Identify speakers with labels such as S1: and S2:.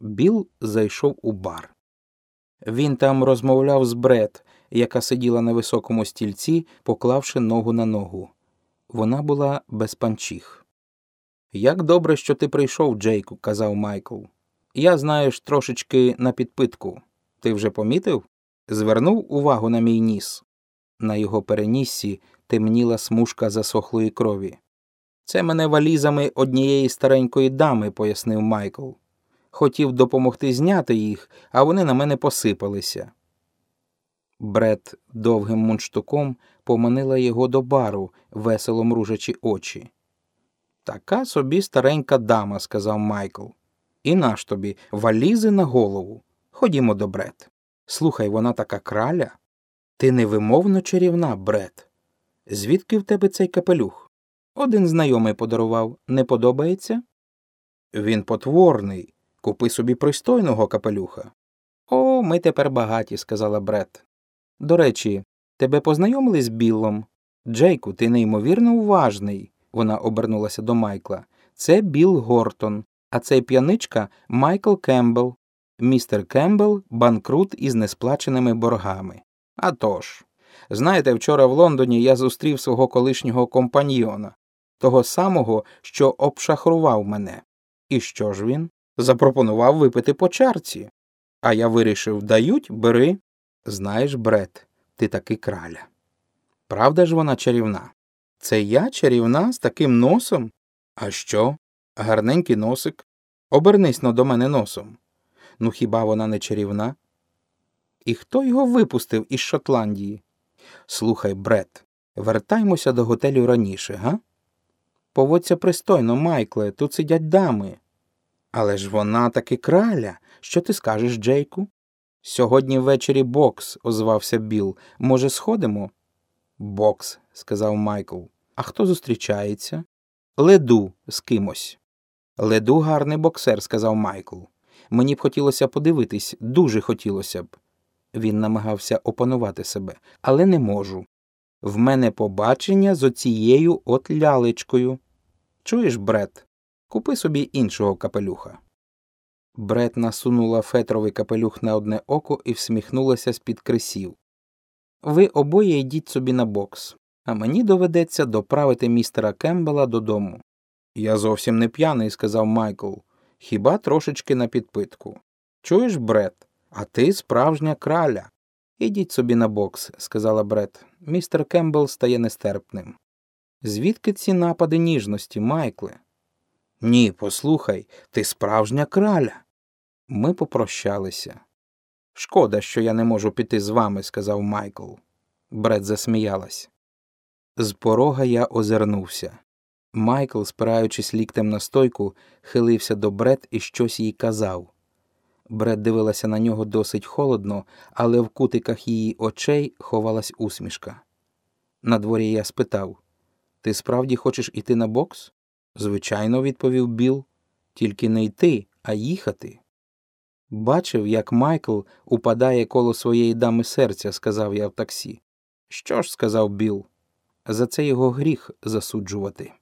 S1: Білл зайшов у бар. Він там розмовляв з Бред, яка сиділа на високому стільці, поклавши ногу на ногу. Вона була без панчіх. «Як добре, що ти прийшов, Джейку», – казав Майкл. «Я, знаєш, трошечки на підпитку. Ти вже помітив? Звернув увагу на мій ніс». На його переніссі темніла смужка засохлої крові. «Це мене валізами однієї старенької дами», – пояснив Майкл. «Хотів допомогти зняти їх, а вони на мене посипалися». Бред довгим мундштуком поманила його до бару, весело мружачи очі. «Така собі старенька дама», – сказав Майкл. «І наш тобі валізи на голову. Ходімо до Бред. Слухай, вона така краля. Ти невимовно чарівна, Бред. Звідки в тебе цей капелюх? Один знайомий подарував. Не подобається?» «Він потворний. Купи собі пристойного капелюха». «О, ми тепер багаті», – сказала Бред. «До речі, тебе познайомили з Біллом? Джейку, ти неймовірно уважний». Вона обернулася до Майкла. «Це Білл Гортон, а цей п'яничка Майкл Кембл. Містер Кембл – банкрут із несплаченими боргами». «А тож. Знаєте, вчора в Лондоні я зустрів свого колишнього компаньйона, того самого, що обшахрував мене. І що ж він? Запропонував випити по чарці. А я вирішив, дають – бери. Знаєш, Бред, ти таки краля. Правда ж вона чарівна? Це я чарівна з таким носом? А що? Гарненький носик. Обернись-но до мене носом. Ну хіба вона не чарівна? І хто його випустив із Шотландії? Слухай, Бред, вертаймося до готелю раніше, га? Поводься пристойно, Майкле, тут сидять дами. Але ж вона таки краля. Що ти скажеш, Джейку? Сьогодні ввечері бокс, озвався Білл. Може, сходимо? Бокс, сказав Майкл. А хто зустрічається? Леду з кимось. Леду гарний боксер, сказав Майкл. Мені б хотілося подивитись, дуже хотілося б. Він намагався опанувати себе. Але не можу. В мене побачення з оцією от лялечкою. Чуєш, Бред? Купи собі іншого капелюха. Бред насунула фетровий капелюх на одне око і всміхнулася з-під крисів. Ви обоє йдіть собі на бокс, а мені доведеться доправити містера Кембела додому. Я зовсім не п'яний, сказав Майкл. Хіба трошечки на підпитку. Чуєш, Бред? А ти справжня краля. Ідіть собі на бокс, сказала Бред. Містер Кембел стає нестерпним. Звідки ці напади ніжності, Майкле? Ні, послухай, ти справжня краля. Ми попрощалися. Шкода, що я не можу піти з вами, сказав Майкл. Бред засміялась. З порога я озирнувся. Майкл, спираючись ліктем на стойку, хилився до Бред і щось їй казав. Бред дивилася на нього досить холодно, але в кутиках її очей ховалась усмішка. Надворі я спитав, ти справді хочеш іти на бокс? Звичайно, відповів Білл, тільки не йти, а їхати. Бачив, як Майкл упадає коло своєї дами серця, сказав я в таксі. Що ж, сказав Білл, за це його гріх засуджувати.